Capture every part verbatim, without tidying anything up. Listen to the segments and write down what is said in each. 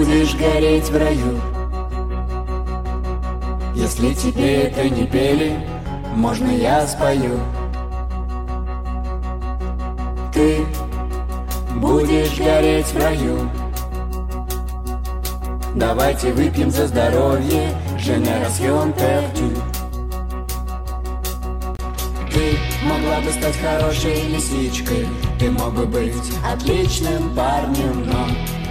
будешь гореть в раю. Если тебе это не пели, можно я спою. Ты будешь гореть в раю. Давайте выпьем за здоровье Génération Perdue. Ты могла бы стать хорошей лисичкой, ты мог бы быть отличным парнем, но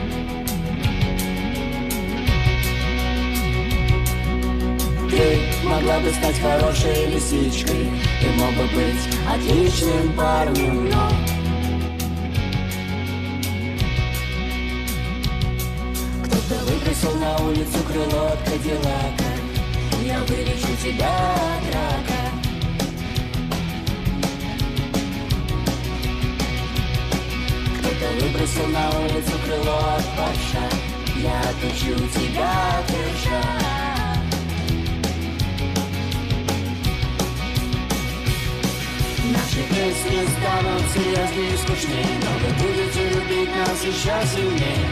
ты могла бы стать хорошей лисичкой, ты мог бы быть отличным парнем, но кто-то выбросил на улицу крыло от Кадиллака. Я вылечу тебя от рака. Кто-то выбросил на улицу крыло от Порша. Я отучу тебя от ржа. Наши песни станут серьезнее и скучнее, но вы будете любить нас еще сильнее.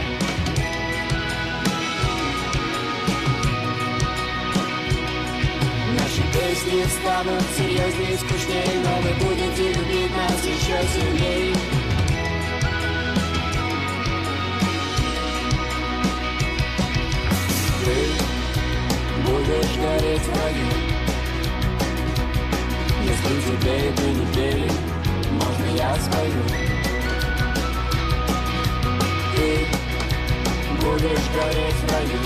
Наши песни станут серьезнее и скучнее, но вы будете любить нас еще сильнее. Ты будешь гореть в раю. Если тебе это не пели, можно я спою. Ты будешь гореть в раю.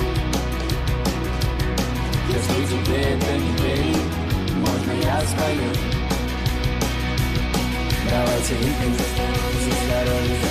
Если тебе это не пели, можно я спою. Давайте выпьем за здоровье.